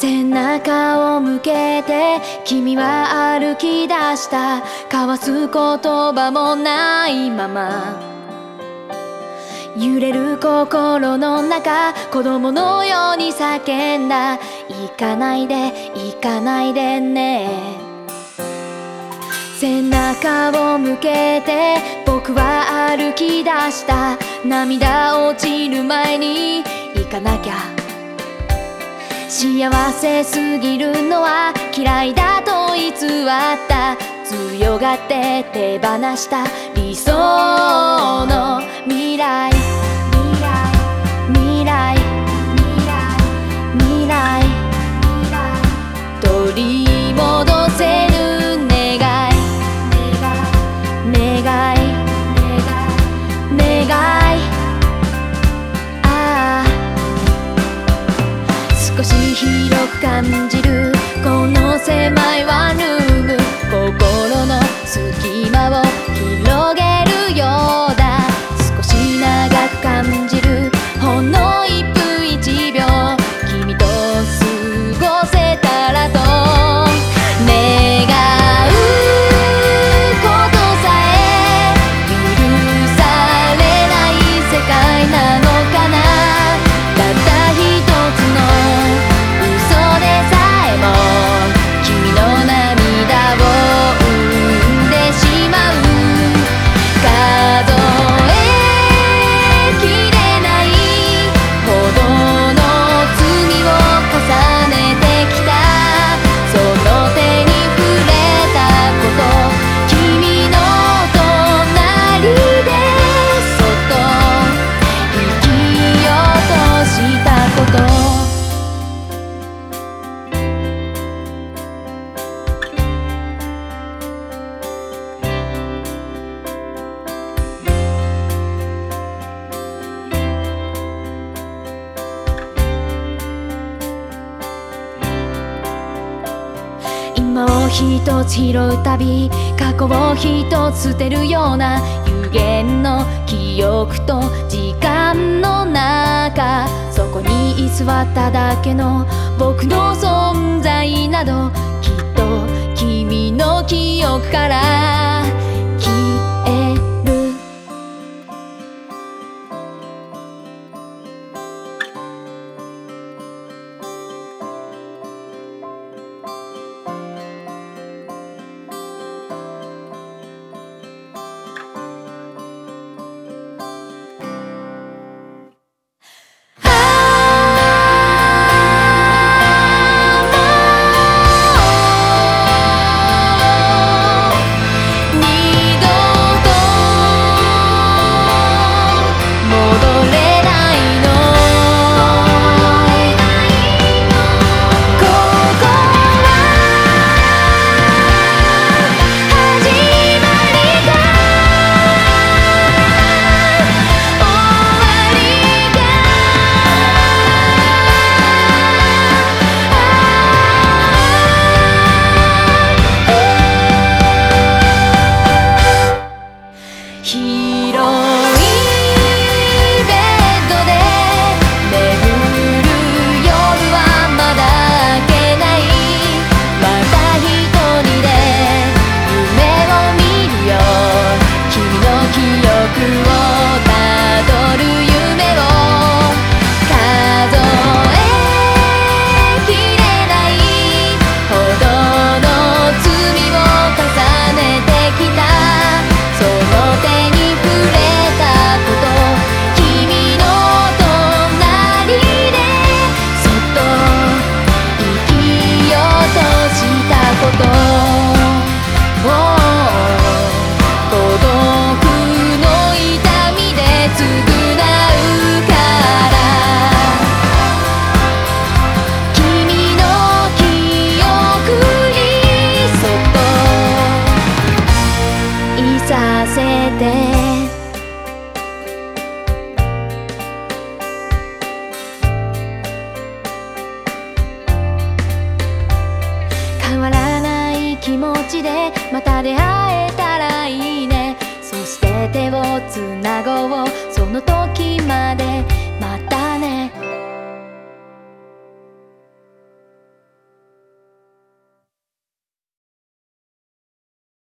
背中を向けて君は歩き出した。交わす言葉もないまま揺れる心の中、子供のように叫んだ。行かないで行かないでね。背中を向けて僕は歩き出した。涙落ちる前に行かなきゃ。幸せすぎるのは嫌いだと偽った。強がって手放した理想の未来。未来未来取り戻せぬ願い。願いああ少し広く感じるこの狭いワンルーム。心の隙間を広げるようだ。少し長く感じるほんの1分1秒君と過ごせたらと願うことさえ許されない世界なのかな。たった一つの嘘でさえも君の涙を生んでしまう。数えきれないほどの罪を重ねてきた。その手に触れたこと、君の隣でそっと生きようとしたこと。今を一つ拾うたび過去を一つ捨てるような有限の記憶と時間の中、そこに居座っただけの僕の存在などきっと君の記憶から消える。気持ちでまた出会えたらいいね。そして手をつな